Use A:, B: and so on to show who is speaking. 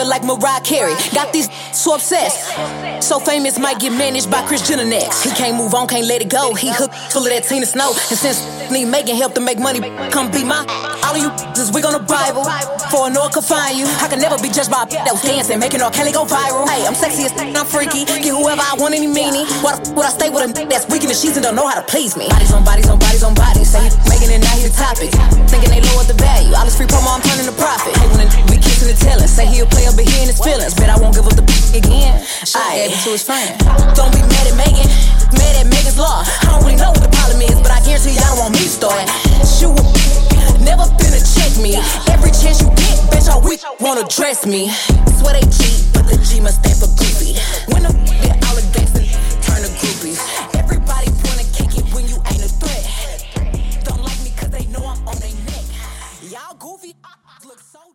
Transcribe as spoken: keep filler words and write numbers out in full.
A: like Mariah Carey. Got these so obsessed. So famous might get managed by Kris Jenner next. He can't move on, can't let it go. He hooked full of that Tina Snow. And since need making help to make money, come be my. All of you is we on the Bible. For a Noah could find you. I can never be judged by a that was dancing, making R. Kelly go viral. Hey, I'm sexy as I'm freaky. Get whoever I want, any meanie. Why the f would I stay with a that's weak in the sheets and don't know how to please me? Bodies on bodies on bodies on bodies. Say he making it, now he the topic. Thinking they lower the value. All this free promo, I'm turning to profit. Hey, when we kissing and telling. Say he'll play up but he in his feelings. Bet I won't give up the again. I gave it to his friend. Don't be mad at Megan. Mad at Megan's law. I don't really know what the problem is, but I guarantee y'all don't want me to start. Shoot, never finna check me. Every chance you get, bet y'all weak wanna dress me. Swear they cheat, but the G must stand for goofy.